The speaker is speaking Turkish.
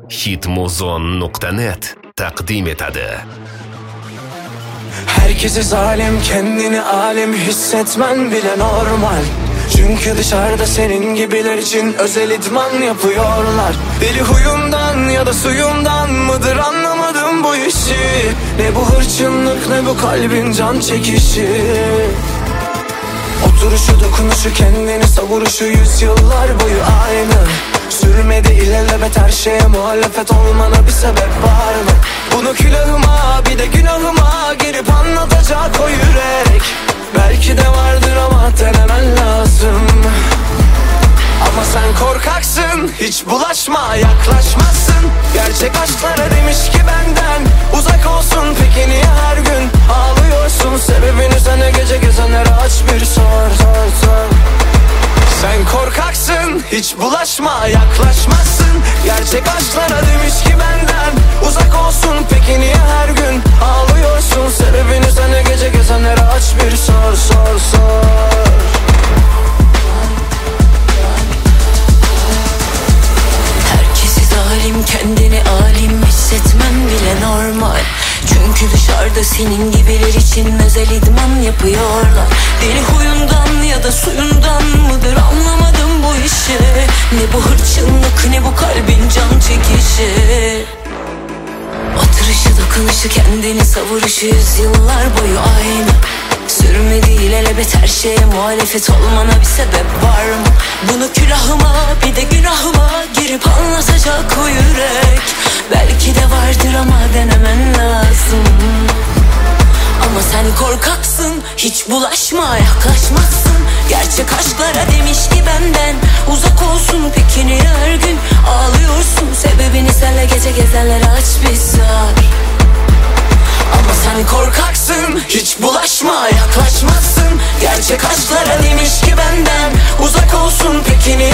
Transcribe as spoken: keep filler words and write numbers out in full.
hitmuzon nokta net taqdim etadi. Herkese zalim, kendini alim hissetmen bile normal. Çünkü dışarıda senin gibiler için özel idman yapıyorlar. Deli huyundan ya da suyundan mıdır anlamadım bu işi. Ne bu hırçınlık ne bu kalbin can çekişi. Oturuşu dokunuşu kendini savuruşu yüzyıllar boyu aynı. Sürmedi ilelebet her şeye muhalefet olmana bir sebep var mı? Bunu külahıma bir de günahıma girip anlatacak o yürek. Belki de vardır ama denemen lazım. Ama sen korkaksın, hiç bulaşma, yaklaşmazsın. Gerçek aşklara demiş ki benden uzak olsun. Peki niye her gün ağlıyorsun? Sebebini sana gece gezenlere aç bir sor, sor, sor. Sen korkaksın, hiç bulaşma, yaklaşmazsın. Gerçek aşklara demiş ki benden uzak olsun. Peki niye her gün ağlıyorsun? Sebebini sana gece gezenlere aç bir sor, sor, sor. Herkesi zalim, kendini alim hissetmen bile normal. Çünkü dışarıda senin gibiler için özel idman yapıyorlar. Deli huyundan ya da suyundan mıdır anlamadım bu işi. Ne bu hırçınlık ne bu kalbin can çekişi. Oturuşu dokunuşu kendini savuruşu yüzyıllar boyu aynı. Sürmedi ilelebet her şeye muhalefet olmana bir sebep var mı? Bunu külahıma bir de günahıma girip anlatacak o yürek. Belki de vardır ama denemen lazım. Ama sen korkaksın, hiç bulaşma, yaklaşmazsın. Gerçek aşklara demiş ki benden uzak olsun. Peki niye her gün ağlıyorsun? Sebebini senle gece gezenlere aç bir sor. Ama sen korkaksın, hiç bulaşma, yaklaşmazsın. Gerçek aşklara demiş ki benden uzak olsun. Peki niye